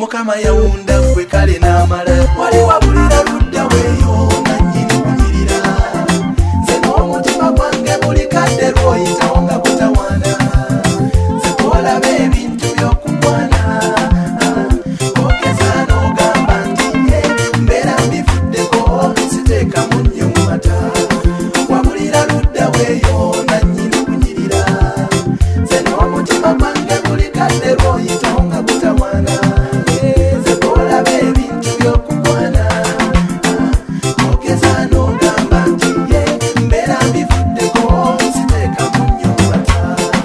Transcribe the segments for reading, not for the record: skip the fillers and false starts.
Mukama yawunda gwe kale n'amala. Wali wabulira ludda weeyo nannyini kunyirira. Nze n'omutima gwange buli kadde lw'oyitawo nga kutawaana. Nze kwolaba ebintu by'okugwana. Ogeza n'ogamba nti mbeera mbivuddeko siteekamu nnyo mu mata. Wabulira ludda weeyo nannyini kunyirira. Nze n'omutima gwange buli kadde lw'oyitawo nga kutawaana. Nze kwolaba ebintu by'okugwana. Ogeza n'ogamba nti mbeera mbivuddeko siteekamu nnyo mu mata.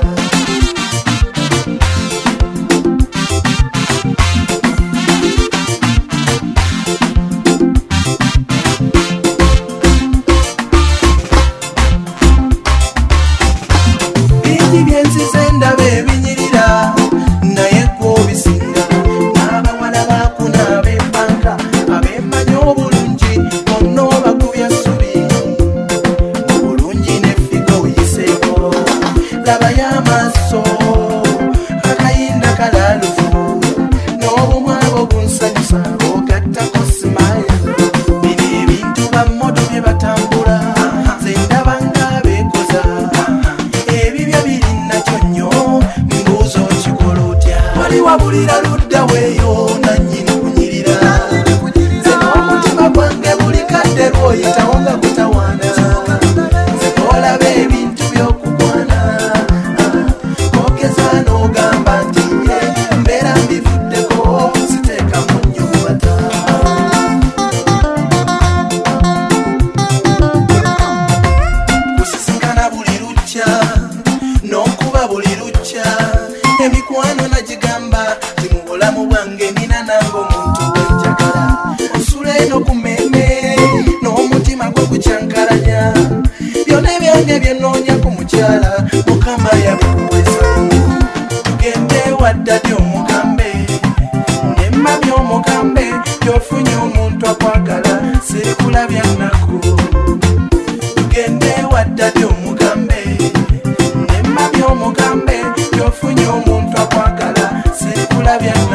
Bingi byenzize ndaba ebinyirira naye gw'obisinga. N'abawala baakuna ab'ebbanka abeemanyi obulungi bonna obakubya ssubi. Mu bulungi n'effiga oyiseeko labayo amaaso akayinda kalaalufu n'obumwabo bunsanyusa ogattako smile. Bino ebintu bammoto bye batambula nze ndaba ng'abeekoza. Ebibyo biri nakyo nnyo mbuuza okikola otya. Wali wabulira ludda weeyo nannyini kunyirira. Nze n'omutima gwange buli kadde lw'oyitawo nga kutawaana. Nze kwolaba ebintu by'okugwana. Ogeza n'ogamba nti mbeera mbivuddeko siteekamu nnyo mu mata. Kusisinkana buli lukya n'okuba buli lukya. Emikwano nagigamba ti mu bulamu bwange nina nange omuntu gwenjagala. Onsula eno ku mmeeme n'omutima gwe gukyankalanya. Byonna ebyange bye nnoonya ku mukyala Mukama yabikuweza. Tugende wadda dy omugambe nemma by'omugambe gy'ofunye omuntu akwagala sirikulabya nnaku. Tugende wadda dy omugambe nemma by'omugambe gy'ofunye omuntu akwagala sirikulabya nnaku.